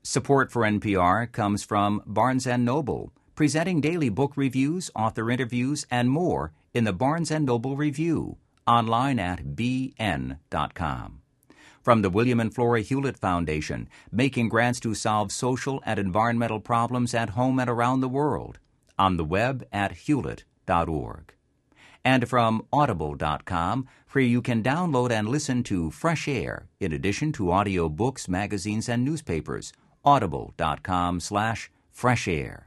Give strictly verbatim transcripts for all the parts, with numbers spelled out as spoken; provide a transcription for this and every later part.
Support for N P R comes from Barnes and Noble, presenting daily book reviews, author interviews, and more in the Barnes and Noble Review, online at b n dot com. From the William and Flora Hewlett Foundation, making grants to solve social and environmental problems at home and around the world, on the web at hewlett dot org. And from audible dot com, where you can download and listen to Fresh Air, in addition to audio books, magazines, and newspapers. audible dot com slash fresh air.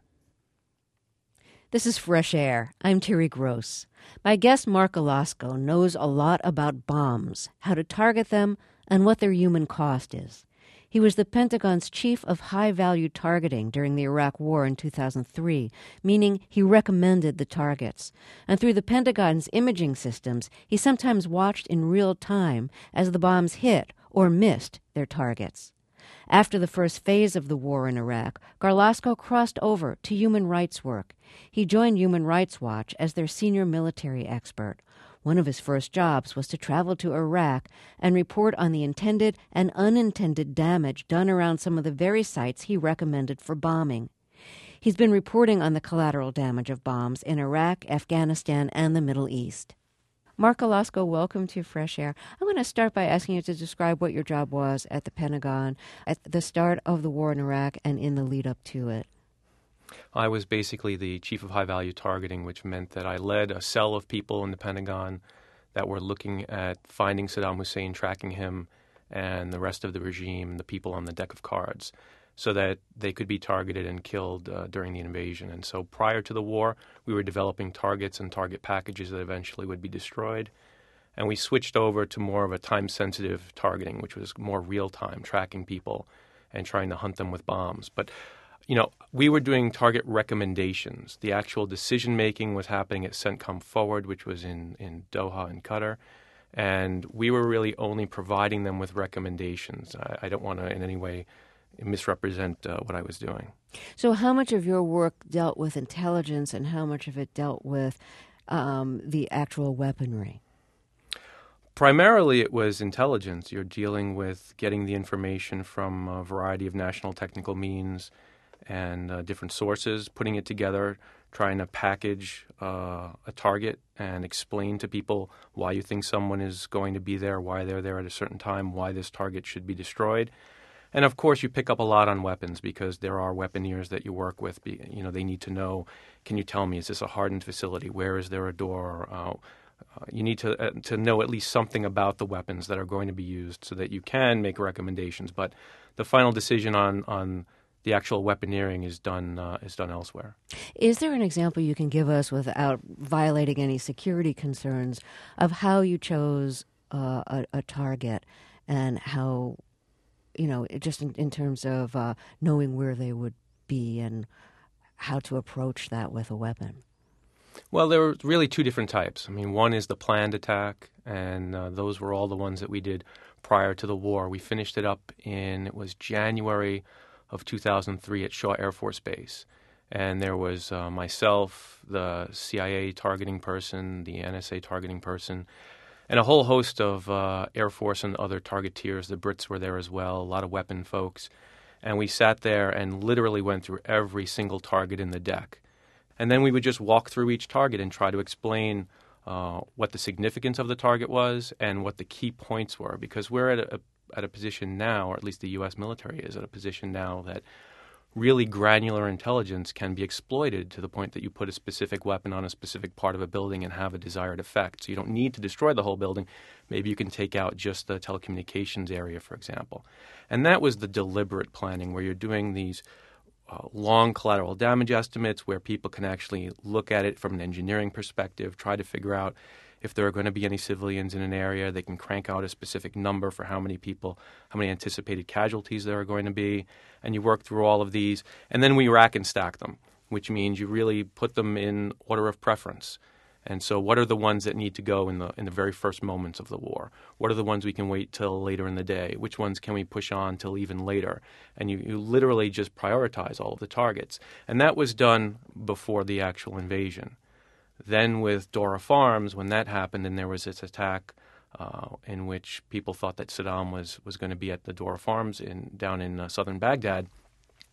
This is Fresh Air. I'm Terry Gross. My guest, Mark Alasko, knows a lot about bombs, how to target them, and what their human cost is. He was the Pentagon's chief of high-value targeting during the Iraq War in two thousand three, meaning he recommended the targets. And through the Pentagon's imaging systems, he sometimes watched in real time as the bombs hit or missed their targets. After the first phase of the war in Iraq, Garlasco crossed over to human rights work. He joined Human Rights Watch as their senior military expert. One of his first jobs was to travel to Iraq and report on the intended and unintended damage done around some of the very sites he recommended for bombing. He's been reporting on the collateral damage of bombs in Iraq, Afghanistan, and the Middle East. Mark Alasko, welcome to Fresh Air. I'm going to start by asking you to describe what your job was at the Pentagon at the start of the war in Iraq and in the lead up to it. I was basically the chief of high-value targeting, which meant that I led a cell of people in the Pentagon that were looking at finding Saddam Hussein, tracking him, and the rest of the regime, the people on the deck of cards, so that they could be targeted and killed uh, during the invasion. And so prior to the war, we were developing targets and target packages that eventually would be destroyed. And we switched over to more of a time-sensitive targeting, which was more real-time, tracking people and trying to hunt them with bombs. But, you know, we were doing target recommendations. The actual decision-making was happening at CENTCOM Forward, which was in, in Doha in Qatar. And we were really only providing them with recommendations. I, I don't want to in any way misrepresent uh, what I was doing. So how much of your work dealt with intelligence and how much of it dealt with um, the actual weaponry? Primarily it was intelligence. You're dealing with getting the information from a variety of national technical means and uh, different sources, putting it together, trying to package uh, a target and explain to people why you think someone is going to be there, why they're there at a certain time, why this target should be destroyed. And, of course, you pick up a lot on weapons because there are weaponeers that you work with. You know, they need to know, can you tell me, is this a hardened facility? Where is there a door? Uh, uh, you need to uh, to know at least something about the weapons that are going to be used so that you can make recommendations. But the final decision on, on the actual weaponeering is done uh, is done elsewhere. Is there an example you can give us without violating any security concerns of how you chose uh, a, a target and how, you know, just in, in terms of uh, knowing where they would be and how to approach that with a weapon? Well, there were really two different types. I mean, one is the planned attack, and uh, those were all the ones that we did prior to the war. We finished it up in, it was January of two thousand three at Shaw Air Force Base. And there was uh, myself, the C I A targeting person, the N S A targeting person, and a whole host of uh, Air Force and other targeteers. The Brits were there as well, a lot of weapon folks. And we sat there and literally went through every single target in the deck. And then we would just walk through each target and try to explain uh, what the significance of the target was and what the key points were. Because we're at a, at a position now, or at least the U S military is at a position now, that really granular intelligence can be exploited to the point that you put a specific weapon on a specific part of a building and have a desired effect. So you don't need to destroy the whole building. Maybe you can take out just the telecommunications area, for example. And that was the deliberate planning, where you're doing these uh, long collateral damage estimates where people can actually look at it from an engineering perspective, try to figure out if there are going to be any civilians in an area. They can crank out a specific number for how many people, how many anticipated casualties there are going to be, and you work through all of these. And then we rack and stack them, which means you really put them in order of preference. And so what are the ones that need to go in the in the very first moments of the war? What are the ones we can wait till later in the day? Which ones can we push on till even later? And you, you literally just prioritize all of the targets. And that was done before the actual invasion. Then with Dora Farms, when that happened and there was this attack uh, in which people thought that Saddam was, was going to be at the Dora Farms in down in uh, southern Baghdad,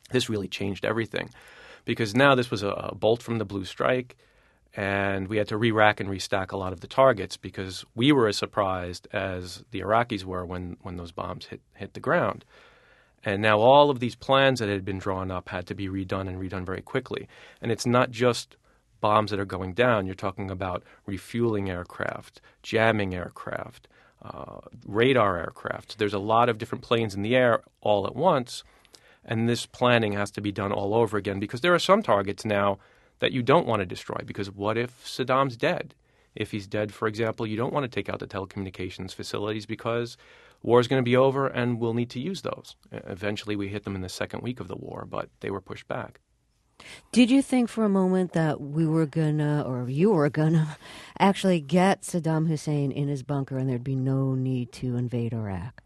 This really changed everything because now this was a, a bolt from the blue strike, and we had to re-rack and restack a lot of the targets because we were as surprised as the Iraqis were when, when those bombs hit, hit the ground. And now all of these plans that had been drawn up had to be redone and redone very quickly. And it's not just bombs that are going down. You're talking about refueling aircraft, jamming aircraft, uh, radar aircraft. There's a lot of different planes in the air all at once, and this planning has to be done all over again because there are some targets now that you don't want to destroy because what if Saddam's dead? If he's dead, for example, you don't want to take out the telecommunications facilities because war is going to be over and we'll need to use those. Eventually we hit them in the second week of the war, but they were pushed back. Did you think for a moment that we were gonna, or you were gonna, actually get Saddam Hussein in his bunker and there'd be no need to invade Iraq?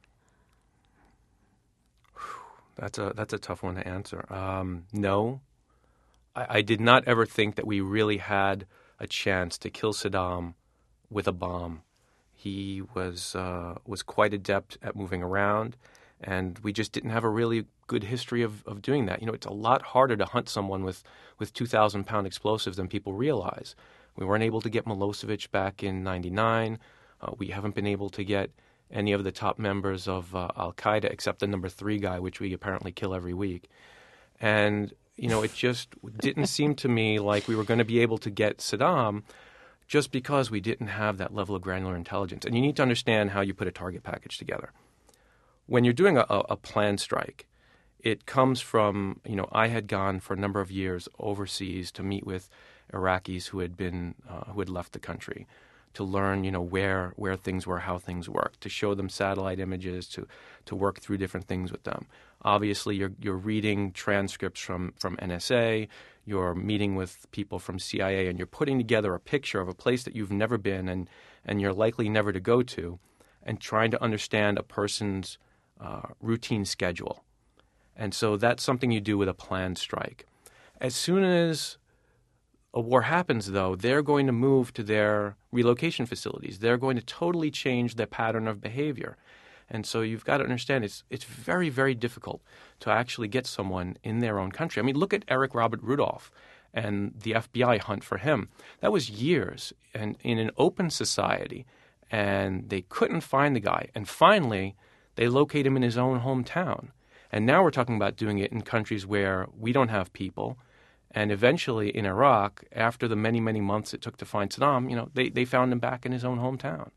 That's a that's a tough one to answer. Um, no, I, I did not ever think that we really had a chance to kill Saddam with a bomb. He was uh, was quite adept at moving around, and we just didn't have a really good history of, of doing that. You know, it's a lot harder to hunt someone with, with two thousand pound explosives than people realize. We weren't able to get Milosevic back in ninety-nine. Uh, we haven't been able to get any of the top members of uh, Al-Qaeda except the number three guy, which we apparently kill every week. And, you know, it just didn't seem to me like we were going to be able to get Saddam just because we didn't have that level of granular intelligence. And you need to understand how you put a target package together. When you're doing a, a planned strike, it comes from, you know, I had gone for a number of years overseas to meet with Iraqis who had been, uh, who had left the country, to learn, you know, where where things were, how things work, to show them satellite images, to to work through different things with them. Obviously, you're you're reading transcripts from, from N S A, you're meeting with people from C I A, and you're putting together a picture of a place that you've never been and, and you're likely never to go to, and trying to understand a person's uh, routine schedule. And so that's something you do with a planned strike. As soon as a war happens, though, they're going to move to their relocation facilities. They're going to totally change their pattern of behavior. And so you've got to understand it's it's very, very difficult to actually get someone in their own country. I mean, look at Eric Robert Rudolph and the F B I hunt for him. That was years and in an open society, and they couldn't find the guy. And finally, they locate him in his own hometown. And now we're talking about doing it in countries where we don't have people. And eventually in Iraq, after the many, many months it took to find Saddam, you know, they, they found him back in his own hometown.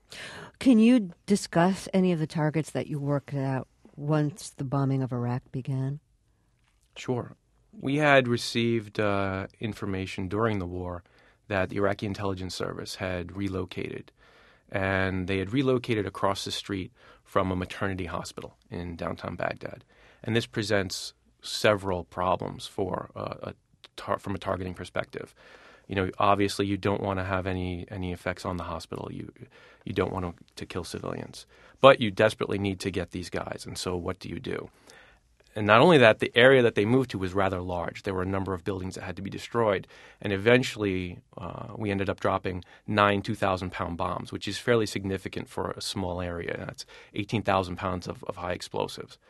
Can you discuss any of the targets that you worked out once the bombing of Iraq began? Sure. We had received uh, information during the war that the Iraqi intelligence service had relocated. And they had relocated across the street from a maternity hospital in downtown Baghdad. And this presents several problems for uh, a tar- from a targeting perspective. You know, obviously you don't want to have any any effects on the hospital. You you don't want to, to kill civilians, but you desperately need to get these guys. And so, what do you do? And not only that, the area that they moved to was rather large. There were a number of buildings that had to be destroyed, and eventually uh, we ended up dropping nine two thousand pound bombs, which is fairly significant for a small area. That's eighteen thousand pounds of, of high explosives.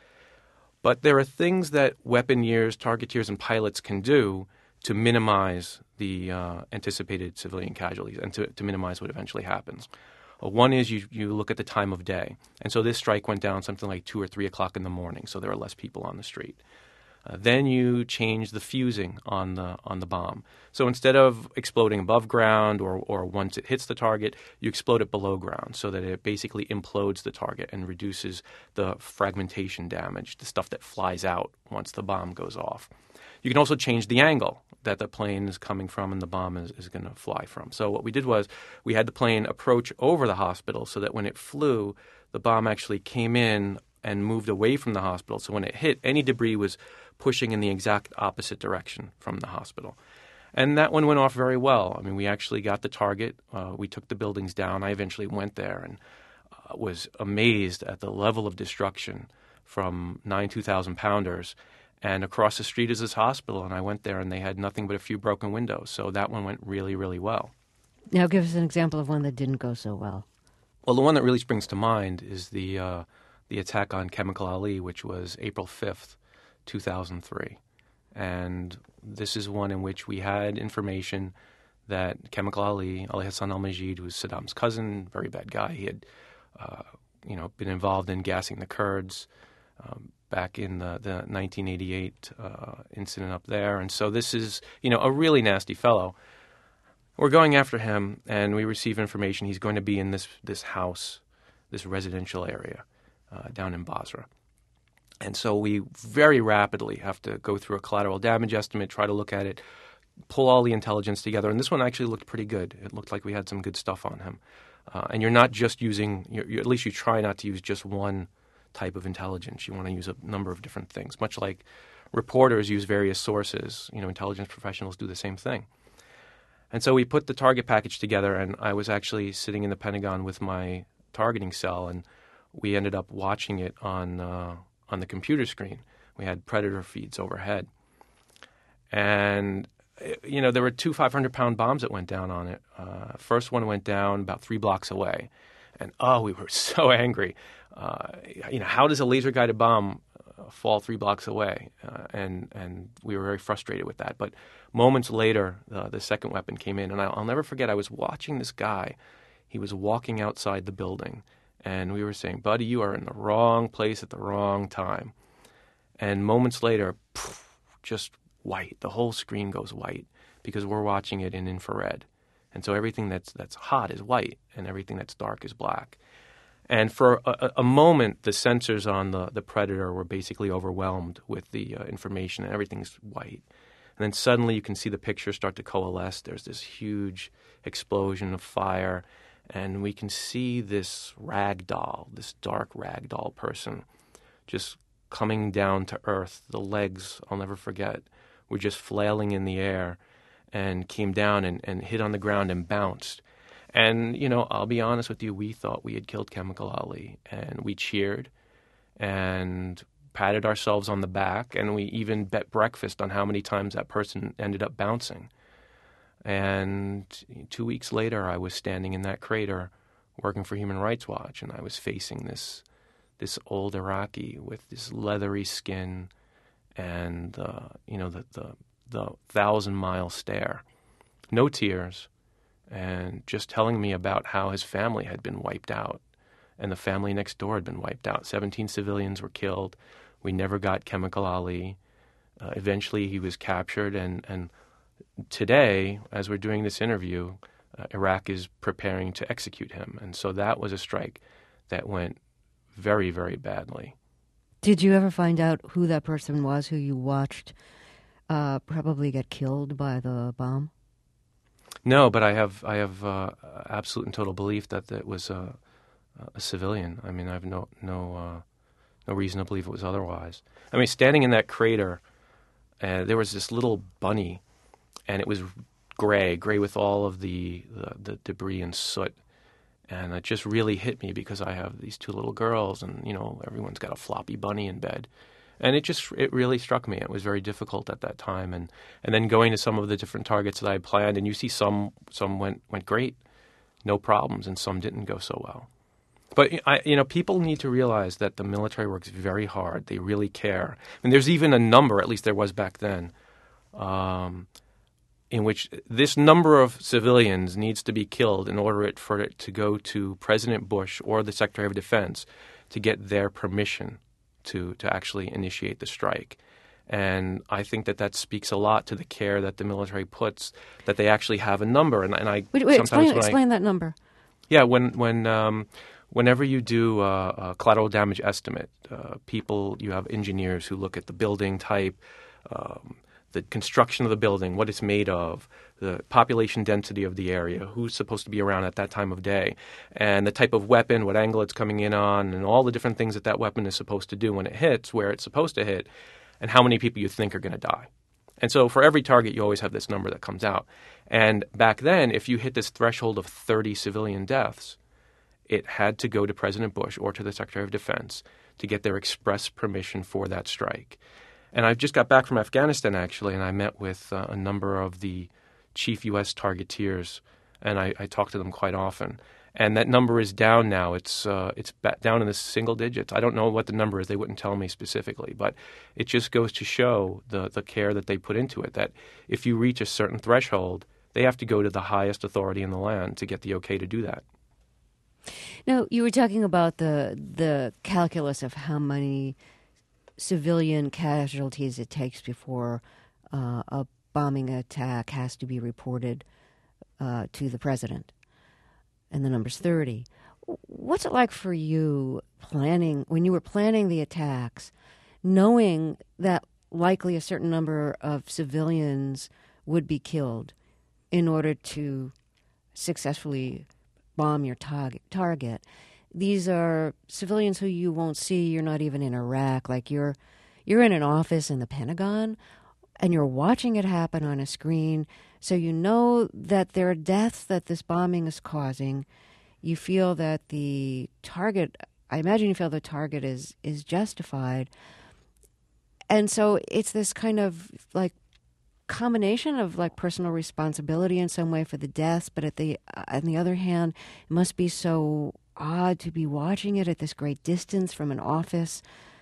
But there are things that weaponeers, targeteers, and pilots can do to minimize the uh, anticipated civilian casualties and to, to minimize what eventually happens. Uh, one is you, you look at the time of day. And so this strike went down something like two or three o'clock in the morning, so there are less people on the street. Uh, then you change the fusing on the on the bomb. So instead of exploding above ground or, or once it hits the target, you explode it below ground so that it basically implodes the target and reduces the fragmentation damage, the stuff that flies out once the bomb goes off. You can also change the angle that the plane is coming from and the bomb is, is going to fly from. So what we did was we had the plane approach over the hospital so that when it flew, the bomb actually came in and moved away from the hospital. So when it hit, any debris was pushing in the exact opposite direction from the hospital. And that one went off very well. I mean, we actually got the target. Uh, we took the buildings down. I eventually went there and uh, was amazed at the level of destruction from nine two thousand pounders. And across the street is this hospital, and I went there, and they had nothing but a few broken windows. So that one went really, really well. Now give us an example of one that didn't go so well. Well, the one that really springs to mind is the uh, the attack on Chemical Ali, which was April fifth, two thousand three. And this is one in which we had information that Chemical Ali, Ali Hassan al-Majid, who's Saddam's cousin, very bad guy, he had uh, you know, been involved in gassing the Kurds um, back in the, the nineteen eighty-eight uh, incident up there. And so this is, you know, a really nasty fellow. We're going after him, and we receive information he's going to be in this, this house, this residential area uh, down in Basra. And so we very rapidly have to go through a collateral damage estimate, try to look at it, pull all the intelligence together. And this one actually looked pretty good. It looked like we had some good stuff on him. Uh, and you're not just using, you're, you, at least you try not to use just one type of intelligence. You want to use a number of different things. Much like reporters use various sources, you know, intelligence professionals do the same thing. And so we put the target package together, and I was actually sitting in the Pentagon with my targeting cell, and we ended up watching it on uh, on the computer screen. We had Predator feeds overhead. And you know, there were two five hundred pound bombs that went down on it. Uh, first one went down about three blocks away. And, oh, we were so angry. Uh, you know, how does a laser-guided bomb uh, fall three blocks away? Uh, and, and we were very frustrated with that. But moments later, uh, the second weapon came in. And I'll, I'll never forget, I was watching this guy. He was walking outside the building. And we were saying, buddy, you are in the wrong place at the wrong time. And moments later, poof, just white. The whole screen goes white because we're watching it in infrared. And so everything that's that's hot is white and everything that's dark is black. And for a, a moment, the sensors on the, the Predator were basically overwhelmed with the uh, information, and everything's white. And then suddenly you can see the picture start to coalesce. There's this huge explosion of fire, and we can see this rag doll, this dark rag doll person, just coming down to earth. The legs, I'll never forget, were just flailing in the air and came down and, and hit on the ground and bounced. And, you know, I'll be honest with you, we thought we had killed Chemical Ali, and we cheered and patted ourselves on the back, and we even bet breakfast on how many times that person ended up bouncing. And two weeks later, I was standing in that crater working for Human Rights Watch, and I was facing this this old Iraqi with this leathery skin and, uh, you know, the, the, the thousand-mile stare. No tears, and just telling me about how his family had been wiped out, and the family next door had been wiped out. Seventeen civilians were killed. We never got Chemical Ali. Uh, eventually, he was captured, and, and today, as we're doing this interview, uh, Iraq is preparing to execute him. And so that was a strike that went very, very badly. Did you ever find out who that person was who you watched uh, probably get killed by the bomb? No, but I have I have uh, absolute and total belief that it was a, a civilian. I mean, I have no no uh, no reason to believe it was otherwise. I mean, standing in that crater, uh, there was this little bunny, and it was gray, gray with all of the, the, the debris and soot. And it just really hit me because I have these two little girls, and, you know, everyone's got a floppy bunny in bed. And it just, it really struck me. It was very difficult at that time. And, and then going to some of the different targets that I had planned, and you see some some went, went great, no problems, and some didn't go so well. But, I, you know, people need to realize that the military works very hard. They really care. And there's even a number, at least there was back then, um, in which this number of civilians needs to be killed in order it, for it to go to President Bush or the Secretary of Defense to get their permission to, to actually initiate the strike. And I think that that speaks a lot to the care that the military puts, that they actually have a number. And, and I wait, wait, sometimes explain, explain I, that number. Yeah, when when um, whenever you do a, a collateral damage estimate, uh, people you have engineers who look at the building type, um, the construction of the building, what it's made of, the population density of the area, who's supposed to be around at that time of day, and the type of weapon, what angle it's coming in on, and all the different things that that weapon is supposed to do when it hits, where it's supposed to hit, and how many people you think are going to die. And so for every target, you always have this number that comes out. And back then, if you hit this threshold of thirty civilian deaths, it had to go to President Bush or to the Secretary of Defense to get their express permission for that strike. And I just got back from Afghanistan, actually, and I met with uh, a number of the chief U S targeteers, and I, I talked to them quite often. And that number is down now. It's uh, it's down in the single digits. I don't know what the number is. They wouldn't tell me specifically. But it just goes to show the, the care that they put into it, that if you reach a certain threshold, they have to go to the highest authority in the land to get the okay to do that. Now, you were talking about the the calculus of how many civilian casualties it takes before uh, a bombing attack has to be reported uh, to the president. And the number's thirty. What's it like for you planning, when you were planning the attacks, knowing that likely a certain number of civilians would be killed in order to successfully bomb your target? target? These are civilians who you won't see. You're not even in Iraq. Like you're, you're in an office in the Pentagon, and you're watching it happen on a screen, so you know that there are deaths that this bombing is causing. You feel that the target, I imagine you feel the target is, is justified. And so it's this kind of like combination of like personal responsibility in some way for the deaths, but at the on the other hand, it must be so odd to be watching it at this great distance from an office,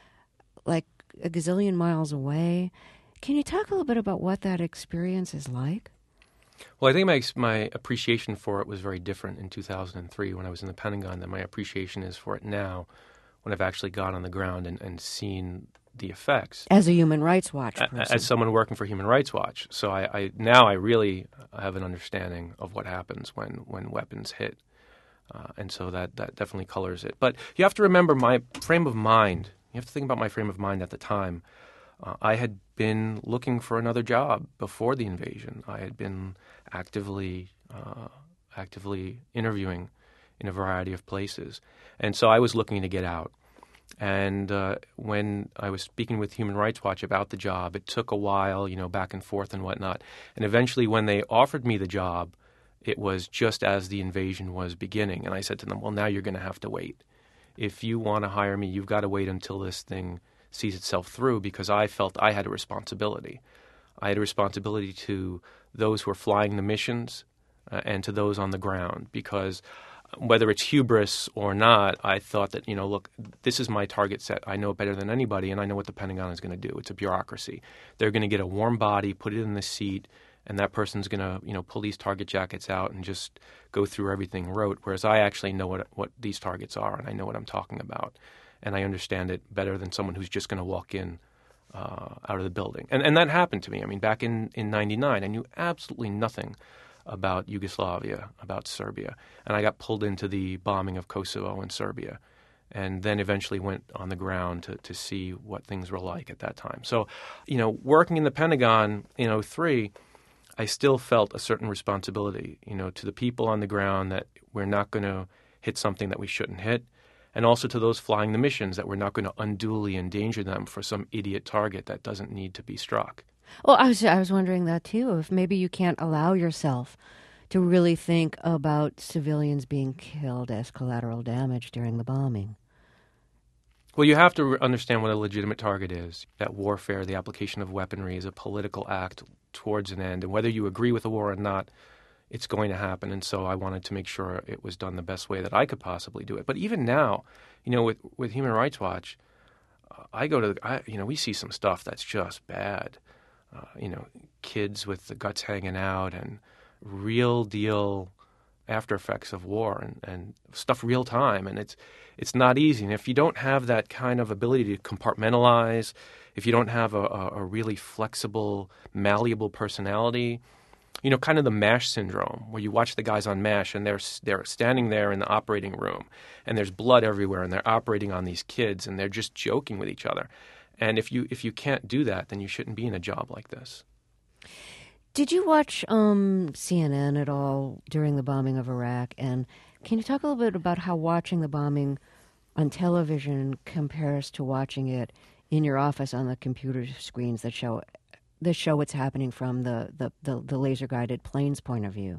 like a gazillion miles away. Can you talk a little bit about what that experience is like? Well, I think my my appreciation for it was very different in two thousand three when I was in the Pentagon than my appreciation is for it now when I've actually gone on the ground and, and seen the effects. As a Human Rights Watch person. As someone working for Human Rights Watch. So I, I now I really have an understanding of what happens when, when weapons hit. Uh, and so that, that definitely colors it. But you have to remember my frame of mind. You have to think about my frame of mind at the time. Uh, I had been looking for another job before the invasion. I had been actively uh, actively interviewing in a variety of places. And so I was looking to get out. And uh, when I was speaking with Human Rights Watch about the job, it took a while, you know, back and forth and whatnot. And eventually when they offered me the job, it was just as the invasion was beginning. And I said to them, well, now you're going to have to wait. If you want to hire me, you've got to wait until this thing sees itself through, because I felt I had a responsibility. I had a responsibility to those who are flying the missions uh, and to those on the ground, because whether it's hubris or not, I thought that, you know, look, this is my target set. I know it better than anybody, and I know what the Pentagon is going to do. It's a bureaucracy. They're going to get a warm body, put it in the seat, and that person's going to, you know, pull these target jackets out and just go through everything rote, whereas I actually know what what these targets are, and I know what I'm talking about. And I understand it better than someone who's just going to walk in uh, out of the building. And and that happened to me. I mean, back in, in ninety-nine, I knew absolutely nothing about Yugoslavia, about Serbia. And I got pulled into the bombing of Kosovo and Serbia, and then eventually went on the ground to, to see what things were like at that time. So, you know, working in the Pentagon in oh three, I still felt a certain responsibility, you know, to the people on the ground that we're not going to hit something that we shouldn't hit, and also to those flying the missions that we're not going to unduly endanger them for some idiot target that doesn't need to be struck. Well, I was I was wondering that too. If maybe you can't allow yourself to really think about civilians being killed as collateral damage during the bombing. Well, you have to understand what a legitimate target is. That warfare, the application of weaponry, is a political act towards an end, and whether you agree with the war or not, it's going to happen. And so I wanted to make sure it was done the best way that I could possibly do it. But even now, you know, with with Human Rights Watch, uh, I go to the, I, you know, we see some stuff that's just bad. Uh, you know, kids with the guts hanging out and real deal after effects of war and, and stuff real time. And it's it's not easy. And if you don't have that kind of ability to compartmentalize, if you don't have a, a, a really flexible, malleable personality, you know, kind of the MASH syndrome, where you watch the guys on MASH and they're they're standing there in the operating room and there's blood everywhere and they're operating on these kids and they're just joking with each other. And if you if you can't do that, then you shouldn't be in a job like this. Did you watch um, C N N at all during the bombing of Iraq? And can you talk a little bit about how watching the bombing on television compares to watching it in your office on the computer screens that show that show what's happening from the, the, the, the laser-guided plane's point of view?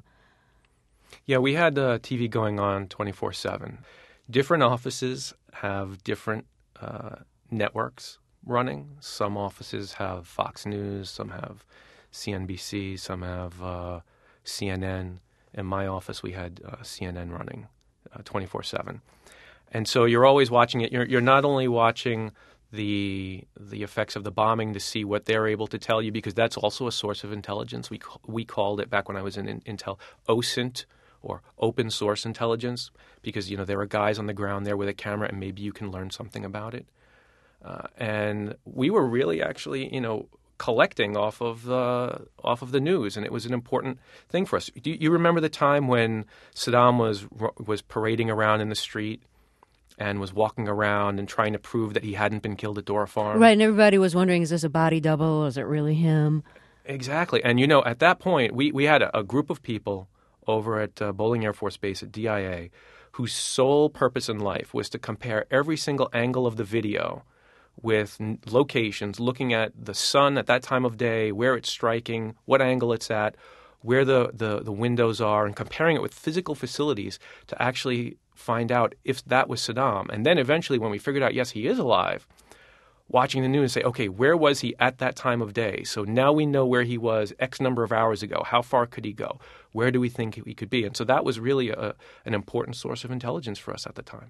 Yeah, we had uh, T V going on twenty-four seven. Different offices have different uh, networks running. Some offices have Fox News, some have C N B C, some have uh, C N N. In my office, we had uh, C N N running twenty-four seven. And so you're always watching it. You're, you're not only watching the the effects of the bombing to see what they're able to tell you, because that's also a source of intelligence. We we called it, back when I was in, in Intel, O S I N T, or open source intelligence, because, you know, there are guys on the ground there with a camera and maybe you can learn something about it. Uh, and we were really actually, you know, collecting off of the off of the news, and it was an important thing for us. Do you remember the time when Saddam was was parading around in the street and was walking around and trying to prove that he hadn't been killed at Dora Farm? Right, and everybody was wondering, is this a body double? Is it really him? Exactly. And, you know, at that point, we, we had a, a group of people over at uh, Bolling Air Force Base at D I A whose sole purpose in life was to compare every single angle of the video with n- locations, looking at the sun at that time of day, where it's striking, what angle it's at, where the, the, the windows are, and comparing it with physical facilities to actually find out if that was Saddam. And then eventually, when we figured out, yes, he is alive, watching the news and say, okay, where was he at that time of day? So now we know where he was X number of hours ago. How far could he go? Where do we think he could be? And so that was really a, an important source of intelligence for us at the time.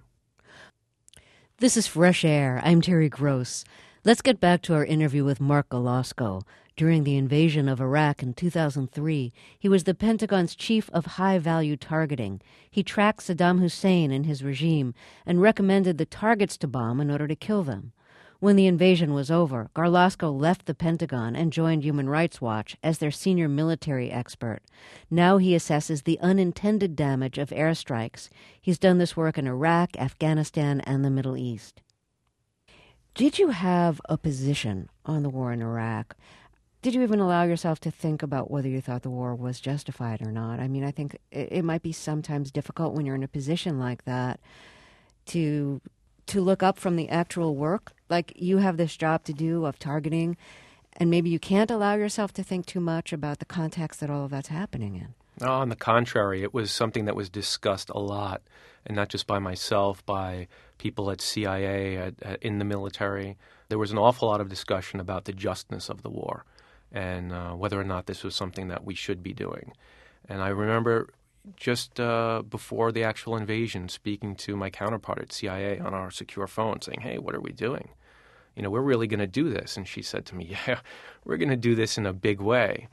This is Fresh Air. I'm Terry Gross. Let's get back to our interview with Mark Galasko. During the invasion of Iraq in two thousand three, he was the Pentagon's chief of high-value targeting. He tracked Saddam Hussein and his regime and recommended the targets to bomb in order to kill them. When the invasion was over, Garlasco left the Pentagon and joined Human Rights Watch as their senior military expert. Now he assesses the unintended damage of airstrikes. He's done this work in Iraq, Afghanistan, and the Middle East. Did you have a position on the war in Iraq? Did you even allow yourself to think about whether you thought the war was justified or not? I mean, I think it, it might be sometimes difficult when you're in a position like that to to look up from the actual work. Like, you have this job to do of targeting, and maybe you can't allow yourself to think too much about the context that all of that's happening in. No, on the contrary, it was something that was discussed a lot, and not just by myself, by people at C I A, at, at, in the military. There was an awful lot of discussion about the justness of the war and uh, whether or not this was something that we should be doing. And I remember just uh, before the actual invasion, speaking to my counterpart at C I A on our secure phone, saying, hey, what are we doing? You know, we're really going to do this. And she said to me, yeah, we're going to do this in a big way.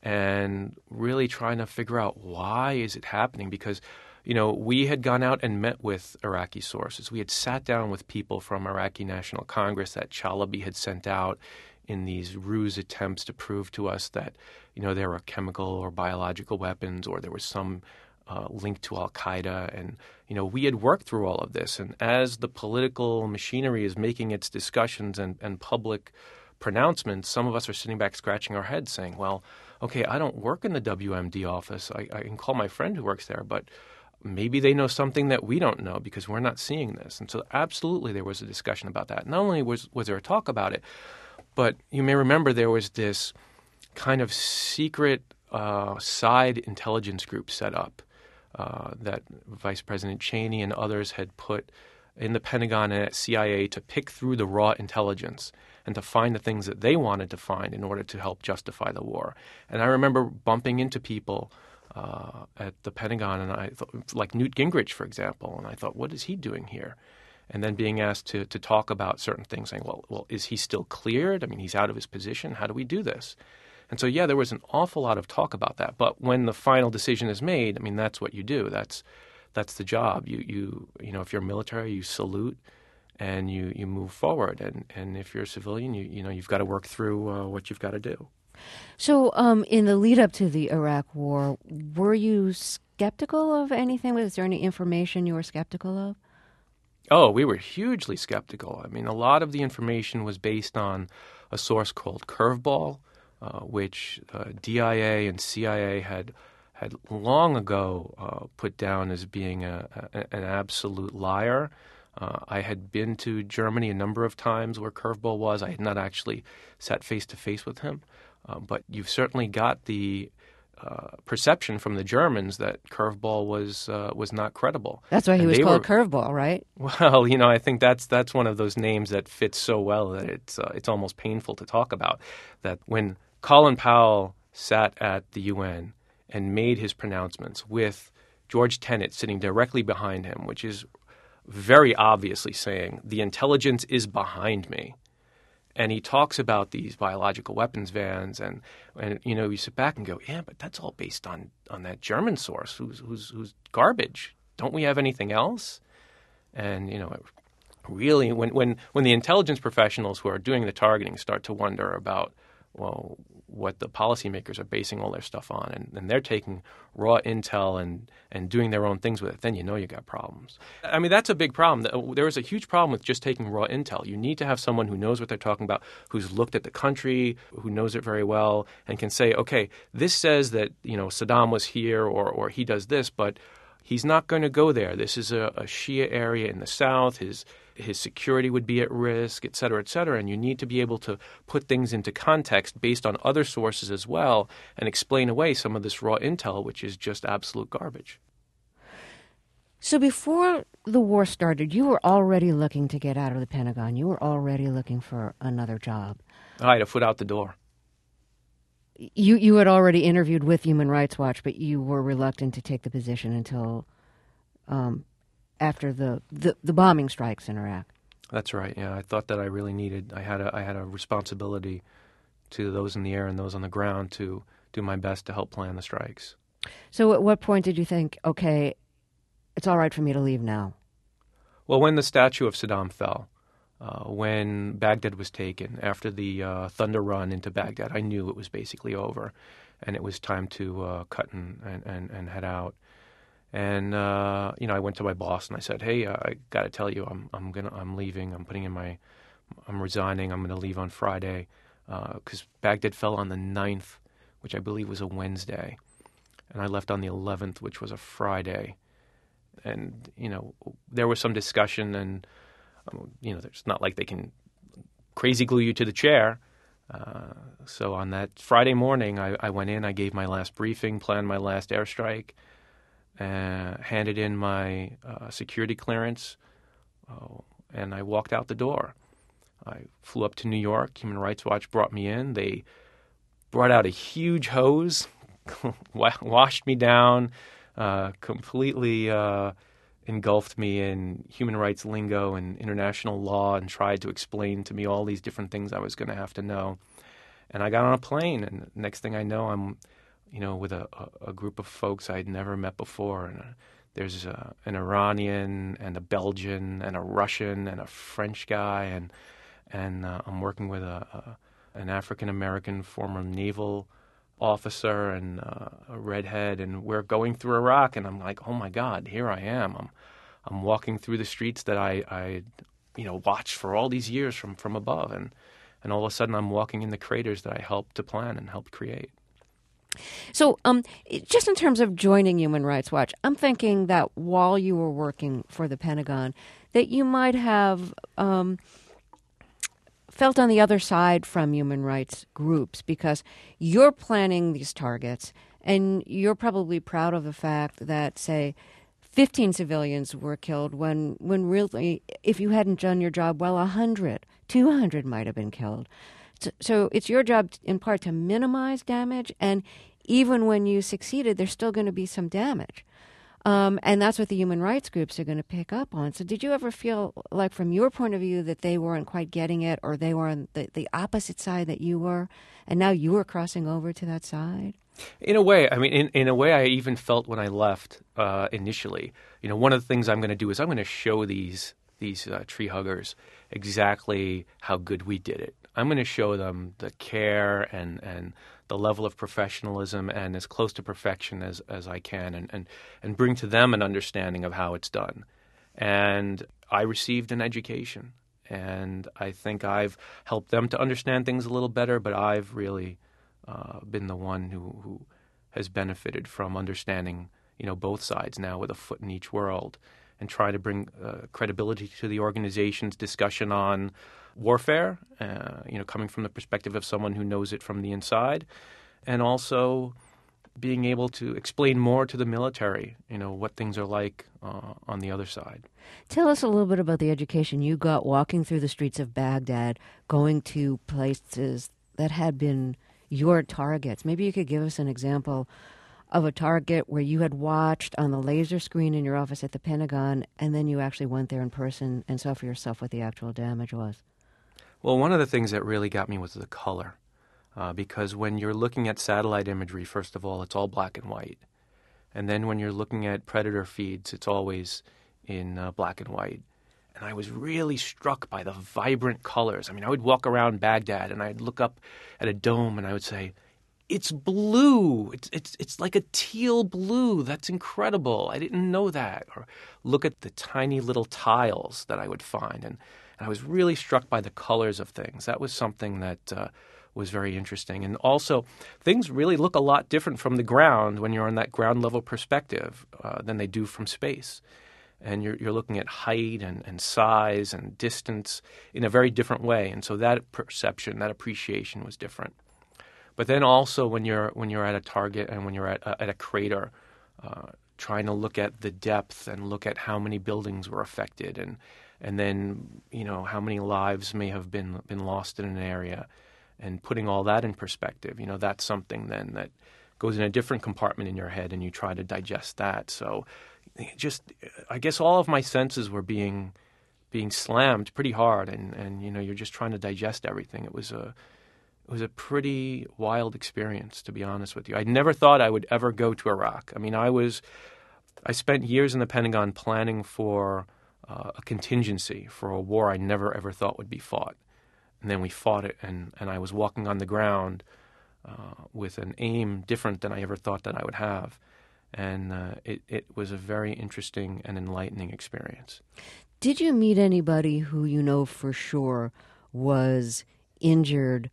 And really trying to figure out, why is it happening? Because, you know, we had gone out and met with Iraqi sources. We had sat down with people from Iraqi National Congress that Chalabi had sent out in these ruse attempts to prove to us that, you know, there were chemical or biological weapons, or there was some uh, link to al-Qaeda. And, you know, we had worked through all of this. And as the political machinery is making its discussions and, and public pronouncements, some of us are sitting back scratching our heads saying, well, okay, I don't work in the W M D office. I, I can call my friend who works there, but maybe they know something that we don't know because we're not seeing this. And so absolutely there was a discussion about that. Not only was, was there a talk about it, but you may remember there was this kind of secret uh, side intelligence group set up uh, that Vice President Cheney and others had put in the Pentagon and at C I A to pick through the raw intelligence and to find the things that they wanted to find in order to help justify the war. And I remember bumping into people uh, at the Pentagon, and I thought, like Newt Gingrich, for example, and I thought, what is he doing here? And then being asked to to talk about certain things, saying, well, well, is he still cleared? I mean, he's out of his position. How do we do this? And so, yeah, there was an awful lot of talk about that. But when the final decision is made, I mean, that's what you do. That's that's the job. You you you know, if you're military, you salute and you, you move forward. And, and if you're a civilian, you you know, you've got to work through uh, what you've got to do. So um, in the lead up to the Iraq War, were you skeptical of anything? Was there any information you were skeptical of? Oh, we were hugely skeptical. I mean, a lot of the information was based on a source called Curveball, uh, which uh, D I A and C I A had had long ago uh, put down as being a, a, an absolute liar. Uh, I had been to Germany a number of times where Curveball was. I had not actually sat face-to-face with him. Uh, but you've certainly got the uh, perception from the Germans that Curveball was uh, was not credible. That's why he and was called were, Curveball, right? Well, you know, I think that's that's one of those names that fits so well that it's uh, it's almost painful to talk about. That when Colin Powell sat at the U N and made his pronouncements with George Tenet sitting directly behind him, which is very obviously saying the intelligence is behind me. And he talks about these biological weapons vans, and, and you know, you sit back and go, yeah, but that's all based on, on that German source who's, who's, who's garbage. Don't we have anything else? And, you know, it really, when, when, when the intelligence professionals who are doing the targeting start to wonder about, well, what the policymakers are basing all their stuff on, and, and they're taking raw intel and, and doing their own things with it, then you know you got problems. I mean, that's a big problem. There is a huge problem with just taking raw intel. You need to have someone who knows what they're talking about, who's looked at the country, who knows it very well, and can say, okay, this says that, you know, Saddam was here or, or he does this, but he's not going to go there. This is a, a Shia area in the south. His his security would be at risk, et cetera, et cetera. And you need to be able to put things into context based on other sources as well and explain away some of this raw intel, which is just absolute garbage. So before the war started, you were already looking to get out of the Pentagon. You were already looking for another job. I had a foot out the door. You you had already interviewed with Human Rights Watch, but you were reluctant to take the position until um, after the, the, the bombing strikes in Iraq. That's right. Yeah, I thought that I really needed. I had a I had a responsibility to those in the air and those on the ground to do my best to help plan the strikes. So, at what point did you think, okay, it's all right for me to leave now? Well, when the statue of Saddam fell. Uh, when Baghdad was taken, after the uh, Thunder Run into Baghdad, I knew it was basically over, and it was time to uh, cut and, and, and, and head out. And uh, you know, I went to my boss and I said, "Hey, uh, I got to tell you, I'm I'm gonna I'm leaving. I'm putting in my, I'm resigning. I'm going to leave on Friday because uh, Baghdad fell on the ninth, which I believe was a Wednesday, and I left on the eleventh, which was a Friday. And you know, there was some discussion and." You know, it's not like they can crazy glue you to the chair. Uh, so on that Friday morning, I, I went in, I gave my last briefing, planned my last airstrike, uh, handed in my uh, security clearance, uh, and I walked out the door. I flew up to New York. Human Rights Watch brought me in. They brought out a huge hose, washed me down, uh, completely... Uh, engulfed me in human rights lingo and international law and tried to explain to me all these different things I was going to have to know. And I got on a plane, and next thing I know, I'm, you know, with a, a, a group of folks I'd never met before. And a, there's a, an Iranian and a Belgian and a Russian and a French guy, and and uh, I'm working with a, a an African American former naval officer and uh, a redhead, and we're going through Iraq, and I'm like, oh my God, here I am. I'm I'm walking through the streets that I, I you know, watched for all these years from, from above, and, and all of a sudden I'm walking in the craters that I helped to plan and helped create. So um, just in terms of joining Human Rights Watch, I'm thinking that while you were working for the Pentagon, that you might have um, felt on the other side from human rights groups because you're planning these targets and you're probably proud of the fact that, say, fifteen civilians were killed when, when really, if you hadn't done your job well, one hundred, two hundred might have been killed. So, so it's your job, in part, to minimize damage, and even when you succeeded, there's still going to be some damage. Um, and that's what the human rights groups are going to pick up on. So did you ever feel like, from your point of view, that they weren't quite getting it, or they were on the, the opposite side that you were, and now you were crossing over to that side? In a way, I mean, in, in a way I even felt when I left uh, initially, you know, one of the things I'm going to do is I'm going to show these these uh, tree huggers exactly how good we did it. I'm going to show them the care and, and the level of professionalism and as close to perfection as, as I can, and, and, and bring to them an understanding of how it's done. And I received an education, and I think I've helped them to understand things a little better, but I've really uh, been the one who, who has benefited from understanding, you know, both sides now with a foot in each world, and try to bring uh, credibility to the organization's discussion on warfare, uh, you know, coming from the perspective of someone who knows it from the inside, and also being able to explain more to the military, you know, what things are like uh, on the other side. Tell us a little bit about the education you got walking through the streets of Baghdad, going to places that had been your targets. Maybe you could give us an example of a target where you had watched on the laser screen in your office at the Pentagon, and then you actually went there in person and saw for yourself what the actual damage was? Well, one of the things that really got me was the color, uh, because when you're looking at satellite imagery, first of all, it's all black and white. And then when you're looking at predator feeds, it's always in uh, black and white. And I was really struck by the vibrant colors. I mean, I would walk around Baghdad and I'd look up at a dome and I would say, it's blue. It's it's it's like a teal blue. That's incredible. I didn't know that. Or look at the tiny little tiles that I would find. And, and I was really struck by the colors of things. That was something that uh, was very interesting. And also, things really look a lot different from the ground when you're on that ground level perspective uh, than they do from space. And you're, you're looking at height and, and size and distance in a very different way. And so that perception, that appreciation was different. But then also when you're when you're at a target and when you're at a, at a crater, uh, trying to look at the depth and look at how many buildings were affected, and and then you know how many lives may have been been lost in an area, and putting all that in perspective, you know that's something then that goes in a different compartment in your head, and you try to digest that. So, just I guess all of my senses were being being slammed pretty hard, and, and you know you're just trying to digest everything. It was a It was a pretty wild experience, to be honest with you. I never thought I would ever go to Iraq. I mean, I was, I spent years in the Pentagon planning for uh, a contingency for a war I never ever thought would be fought. And then we fought it, and, and I was walking on the ground uh, with an aim different than I ever thought that I would have. And uh, it, it was a very interesting and enlightening experience. Did you meet anybody who you know for sure was injured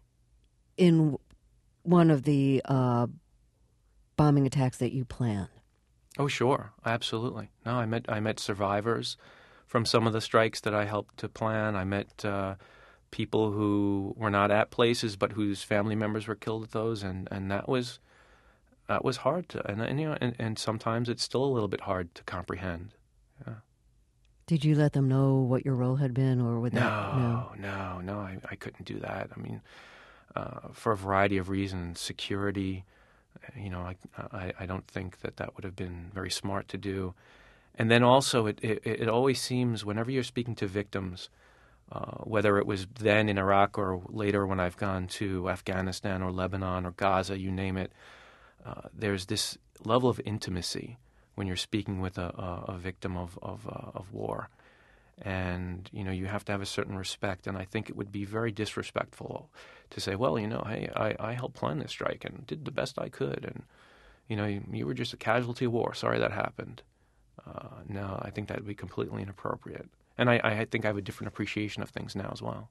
in one of the uh, bombing attacks that you planned? Oh, sure, absolutely. No, I met I met survivors from some of the strikes that I helped to plan. I met uh, people who were not at places, but whose family members were killed at those, and, and that was that was hard to, and, and you know, and, and sometimes it's still a little bit hard to comprehend. Yeah. Did you let them know what your role had been, or would that? No, no, no, no I, I couldn't do that. I mean. Uh, for a variety of reasons, security, you know, I, I, I don't think that that would have been very smart to do. And then also, it, it, it always seems whenever you're speaking to victims, uh, whether it was then in Iraq or later when I've gone to Afghanistan or Lebanon or Gaza, you name it, uh, there's this level of intimacy when you're speaking with a, a, a victim of, of, uh, of war. And, you know, you have to have a certain respect. And I think it would be very disrespectful to say, well, you know, hey, I, I helped plan this strike and did the best I could. And, you know, you, you were just a casualty of war. Sorry that happened. Uh, no, I think that would be completely inappropriate. And I, I think I have a different appreciation of things now as well.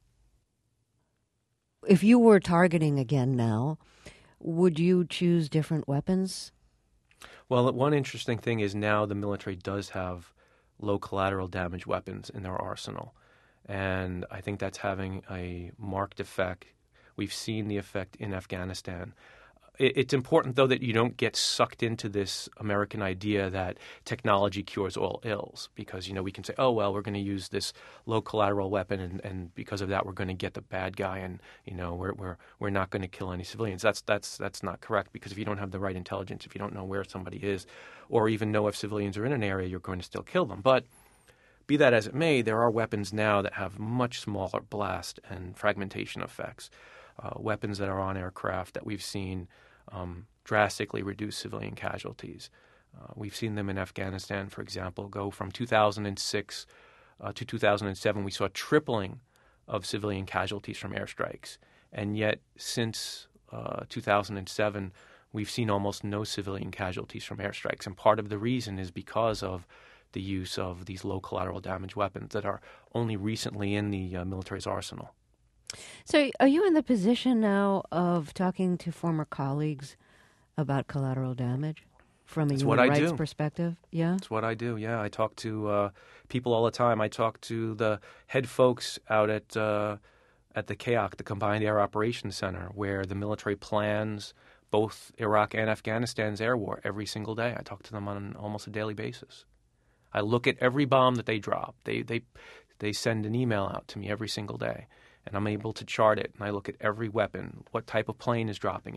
If you were targeting again now, would you choose different weapons? Well, one interesting thing is now the military does have low collateral damage weapons in their arsenal. And I think that's having a marked effect. We've seen the effect in Afghanistan. It's important, though, that you don't get sucked into this American idea that technology cures all ills, because, you know, we can say, oh, well, we're going to use this low collateral weapon, and, and because of that, we're going to get the bad guy, and, you know, we're we're we're not going to kill any civilians. That's that's that's not correct, because if you don't have the right intelligence, if you don't know where somebody is, or even know if civilians are in an area, you're going to still kill them. But be that as it may, there are weapons now that have much smaller blast and fragmentation effects, uh, weapons that are on aircraft that we've seen Um, drastically reduce civilian casualties. Uh, we've seen them in Afghanistan, for example, go from two thousand six uh, to two thousand seven. We saw a tripling of civilian casualties from airstrikes. And yet, since uh, two thousand seven, we've seen almost no civilian casualties from airstrikes. And part of the reason is because of the use of these low collateral damage weapons that are only recently in the uh, military's arsenal. So are you in the position now of talking to former colleagues about collateral damage from a That's human what I rights do. perspective? Yeah? That's what I do, yeah. I talk to uh, people all the time. I talk to the head folks out at uh, at the C A O C, the Combined Air Operations Center, where the military plans both Iraq and Afghanistan's air war every single day. I talk to them on an, almost a daily basis. I look at every bomb that they drop. They, they, they send an email out to me every single day, and I'm able to chart it. And I look at every weapon, what type of plane is dropping it,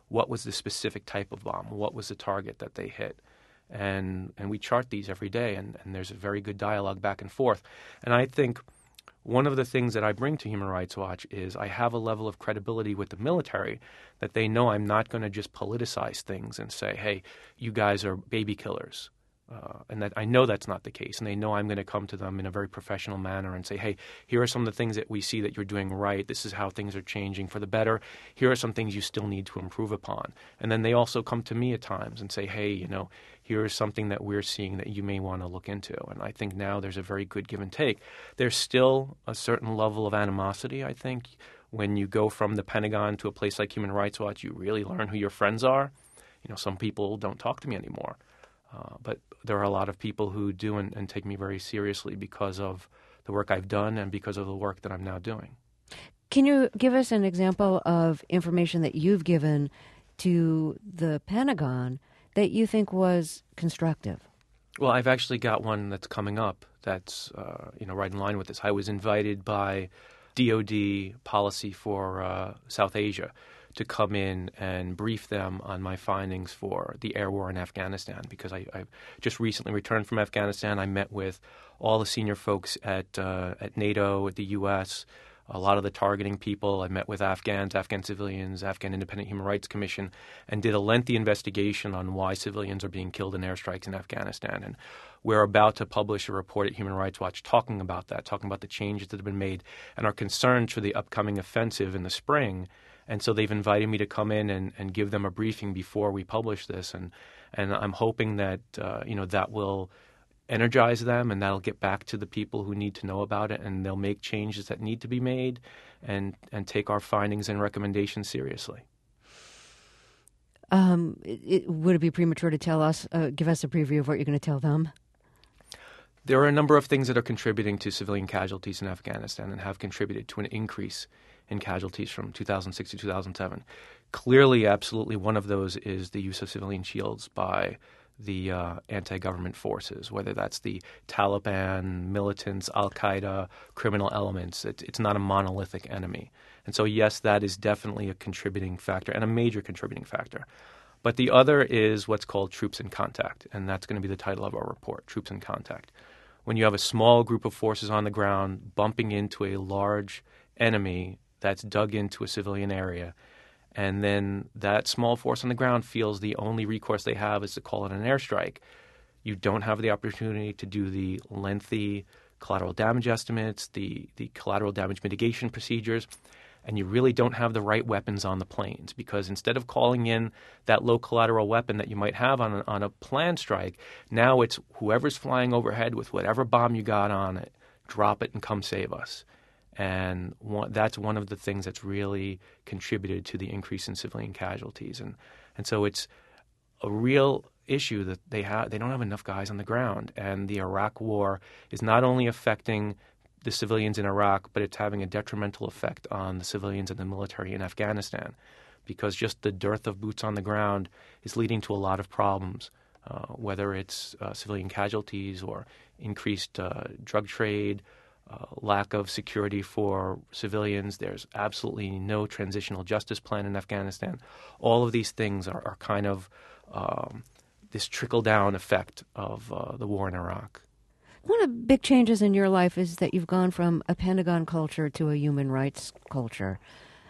what was the specific type of bomb, what was the target that they hit. And and we chart these every day, and, and there's a very good dialogue back and forth. And I think one of the things that I bring to Human Rights Watch is I have a level of credibility with the military that they know I'm not going to just politicize things and say, hey, you guys are baby killers. Uh, and that I know that's not the case. And they know I'm going to come to them in a very professional manner and say, hey, here are some of the things that we see that you're doing right. This is how things are changing for the better. Here are some things you still need to improve upon. And then they also come to me at times and say, hey, you know, here's something that we're seeing that you may want to look into. And I think now there's a very good give and take. There's still a certain level of animosity, I think. When you go from the Pentagon to a place like Human Rights Watch, you really learn who your friends are. You know, some people don't talk to me anymore. Uh, but there are a lot of people who do and, and take me very seriously because of the work I've done and because of the work that I'm now doing. Can you give us an example of information that you've given to the Pentagon that you think was constructive? Well, I've actually got one that's coming up that's uh, you know right in line with this. I was invited by D O D policy for uh, South Asia to come in and brief them on my findings for the air war in Afghanistan, because I, I just recently returned from Afghanistan. I met with all the senior folks at uh, at NATO, at the U S, a lot of the targeting people. I met with Afghans, Afghan civilians, Afghan Independent Human Rights Commission, and did a lengthy investigation on why civilians are being killed in airstrikes in Afghanistan. And we're about to publish a report at Human Rights Watch talking about that, talking about the changes that have been made and our concerns for the upcoming offensive in the spring. And so they've invited me to come in and, and give them a briefing before we publish this. And, and I'm hoping that, uh, you know, that will energize them and that'll get back to the people who need to know about it, and they'll make changes that need to be made and, and take our findings and recommendations seriously. Um, it, would it be premature to tell us, uh, give us a preview of what you're going to tell them? There are a number of things that are contributing to civilian casualties in Afghanistan and have contributed to an increase in casualties from two thousand six to two thousand seven. Clearly, absolutely, one of those is the use of civilian shields by the uh, anti-government forces, whether that's the Taliban, militants, Al-Qaeda, criminal elements. It, it's not a monolithic enemy. And so, yes, that is definitely a contributing factor and a major contributing factor. But the other is what's called troops in contact, and that's going to be the title of our report, Troops in Contact. When you have a small group of forces on the ground bumping into a large enemy that's dug into a civilian area, and then that small force on the ground feels the only recourse they have is to call it an airstrike, you don't have the opportunity to do the lengthy collateral damage estimates, the, the collateral damage mitigation procedures, and you really don't have the right weapons on the planes, because instead of calling in that low collateral weapon that you might have on a, on a planned strike, now it's whoever's flying overhead with whatever bomb you got on it, drop it and come save us. And one, that's one of the things that's really contributed to the increase in civilian casualties. And and so it's a real issue that they have. They don't have enough guys on the ground. And the Iraq War is not only affecting the civilians in Iraq, but it's having a detrimental effect on the civilians and the military in Afghanistan, because just the dearth of boots on the ground is leading to a lot of problems, uh, whether it's uh, civilian casualties or increased uh, drug trade, Uh, lack of security for civilians. There's absolutely no transitional justice plan in Afghanistan. All of these things are, are kind of um, this trickle-down effect of uh, the war in Iraq. One of the big changes in your life is that you've gone from a Pentagon culture to a human rights culture.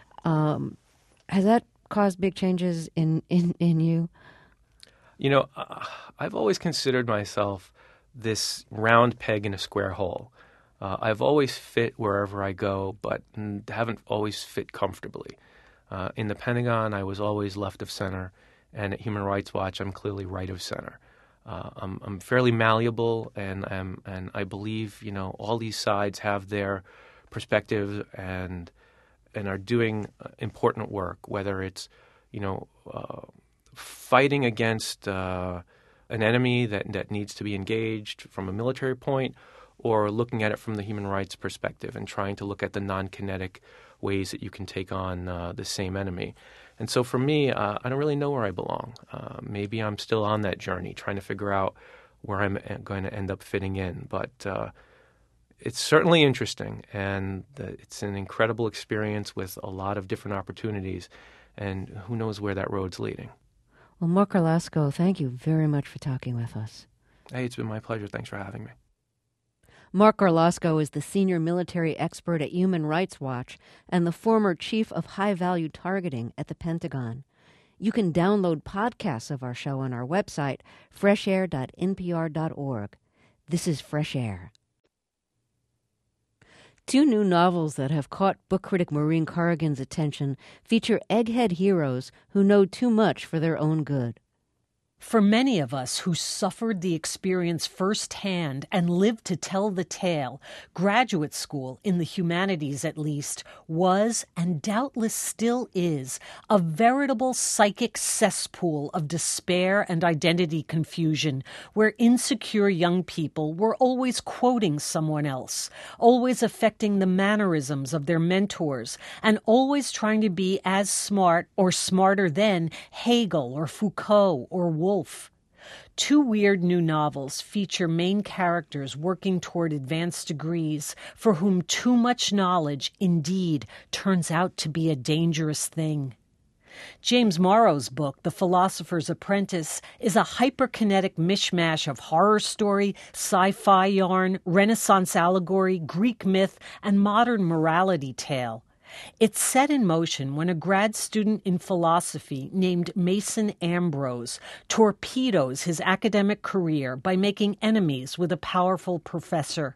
Um, has that caused big changes in, in, in you? You know, uh, I've always considered myself this round peg in a square hole. Uh, I've always fit wherever I go, but haven't always fit comfortably. Uh, in the Pentagon, I was always left of center, and at Human Rights Watch, I'm clearly right of center. Uh, I'm, I'm fairly malleable, and I'm, and I believe, you know, all these sides have their perspectives and and are doing important work, whether it's, you know, uh, fighting against uh, an enemy that that needs to be engaged from a military point, or looking at it from the human rights perspective and trying to look at the non-kinetic ways that you can take on uh, the same enemy. And so for me, uh, I don't really know where I belong. Uh, maybe I'm still on that journey, trying to figure out where I'm going to end up fitting in. But uh, it's certainly interesting, and it's an incredible experience with a lot of different opportunities. and who knows where that road's leading. Well, Mark Orlasco, thank you very much for talking with us. Hey, it's been my pleasure. Thanks for having me. Mark Orlasco is the senior military expert at Human Rights Watch and the former chief of high-value targeting at the Pentagon. You can download podcasts of our show on our website, fresh air dot n p r dot org. This is Fresh Air. Two new novels that have caught book critic Maureen Corrigan's attention feature egghead heroes who know too much for their own good. For many of us who suffered the experience firsthand and lived to tell the tale, graduate school, in the humanities at least, was, and doubtless still is, a veritable psychic cesspool of despair and identity confusion, where insecure young people were always quoting someone else, always affecting the mannerisms of their mentors, and always trying to be as smart or smarter than Hegel or Foucault or Wolfe. Wolf. Two weird new novels feature main characters working toward advanced degrees for whom too much knowledge, indeed, turns out to be a dangerous thing. James Morrow's book, The Philosopher's Apprentice, is a hyperkinetic mishmash of horror story, sci-fi yarn, Renaissance allegory, Greek myth, and modern morality tale. It's set in motion when a grad student in philosophy named Mason Ambrose torpedoes his academic career by making enemies with a powerful professor.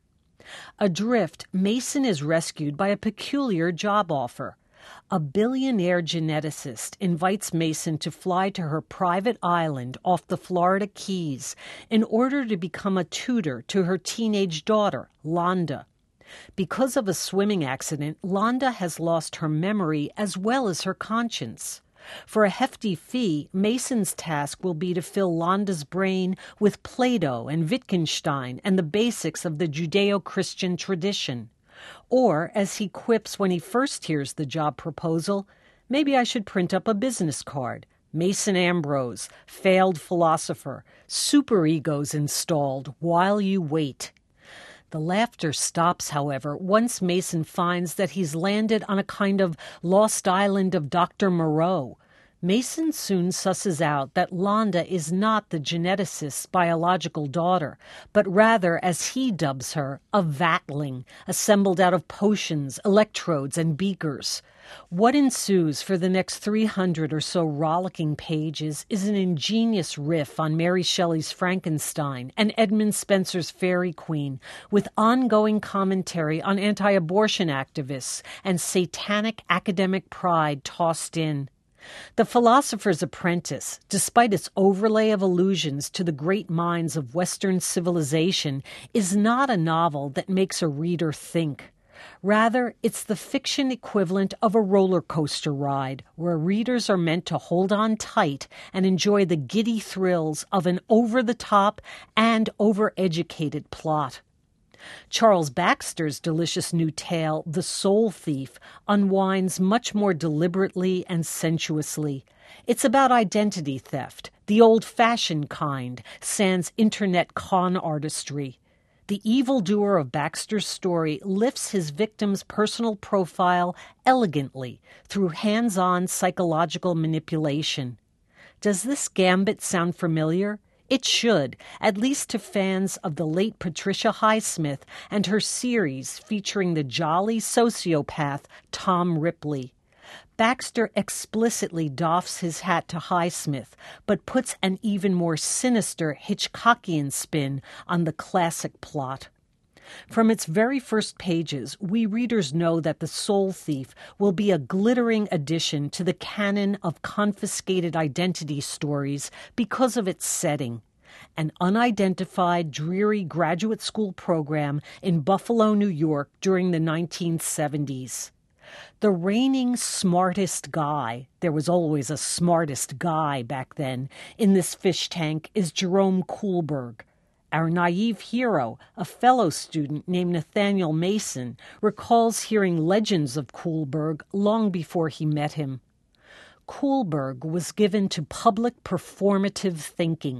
Adrift, Mason is rescued by a peculiar job offer. A billionaire geneticist invites Mason to fly to her private island off the Florida Keys in order to become a tutor to her teenage daughter, Londa. Because of a swimming accident, Londa has lost her memory as well as her conscience. For a hefty fee, Mason's task will be to fill Londa's brain with Plato and Wittgenstein and the basics of the Judeo-Christian tradition. Or, as he quips when he first hears the job proposal, maybe I should print up a business card. Mason Ambrose, failed philosopher, superegos installed while you wait. The laughter stops, however, once Mason finds that he's landed on a kind of lost island of Doctor Moreau. Mason soon susses out that Londa is not the geneticist's biological daughter, but rather, as he dubs her, a vatling, assembled out of potions, electrodes, and beakers. What ensues for the next three hundred or so rollicking pages is an ingenious riff on Mary Shelley's Frankenstein and Edmund Spenser's Fairy Queen, with ongoing commentary on anti-abortion activists and satanic academic pride tossed in. The Philosopher's Apprentice, despite its overlay of allusions to the great minds of Western civilization, is not a novel that makes a reader think. Rather, it's the fiction equivalent of a roller coaster ride, where readers are meant to hold on tight and enjoy the giddy thrills of an over-the-top and over-educated plot. Charles Baxter's delicious new tale, The Soul Thief, unwinds much more deliberately and sensuously. It's about identity theft, the old-fashioned kind, sans internet con artistry. The evildoer of Baxter's story lifts his victim's personal profile elegantly through hands-on psychological manipulation. Does this gambit sound familiar? It should, at least to fans of the late Patricia Highsmith and her series featuring the jolly sociopath Tom Ripley. Baxter explicitly doffs his hat to Highsmith, but puts an even more sinister Hitchcockian spin on the classic plot. From its very first pages, we readers know that The Soul Thief will be a glittering addition to the canon of confiscated identity stories because of its setting. An unidentified, dreary graduate school program in Buffalo, New York during the nineteen seventies. The reigning smartest guy, there was always a smartest guy back then, in this fish tank is Jerome Kohlberg. Our naive hero, a fellow student named Nathaniel Mason, recalls hearing legends of Kohlberg long before he met him. Kohlberg was given to public performative thinking.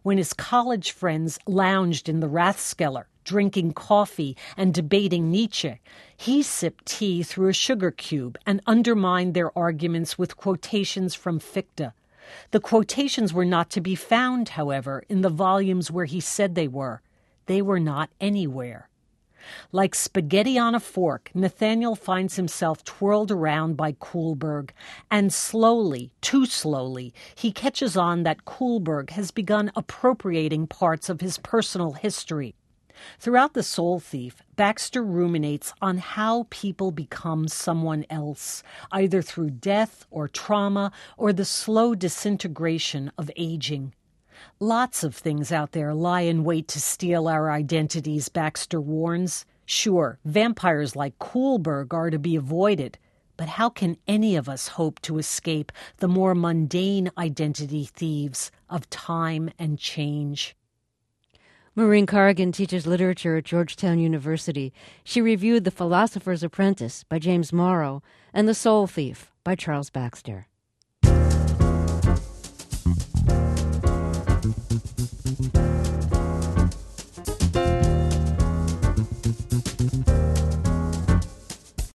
when his college friends lounged in the Rathskeller, drinking coffee and debating Nietzsche, he sipped tea through a sugar cube and undermined their arguments with quotations from Fichte. The quotations were not to be found, however, in the volumes where he said they were. They were not anywhere. Like spaghetti on a fork, Nathaniel finds himself twirled around by Kohlberg, and slowly, too slowly, he catches on that Kohlberg has begun appropriating parts of his personal history. Throughout The Soul Thief, Baxter ruminates on how people become someone else, either through death or trauma or the slow disintegration of aging. Lots of things out there lie in wait to steal our identities, Baxter warns. Sure, vampires like Kohlberg are to be avoided, but how can any of us hope to escape the more mundane identity thieves of time and change? Maureen Corrigan teaches literature at Georgetown University. She reviewed The Philosopher's Apprentice by James Morrow and The Soul Thief by Charles Baxter.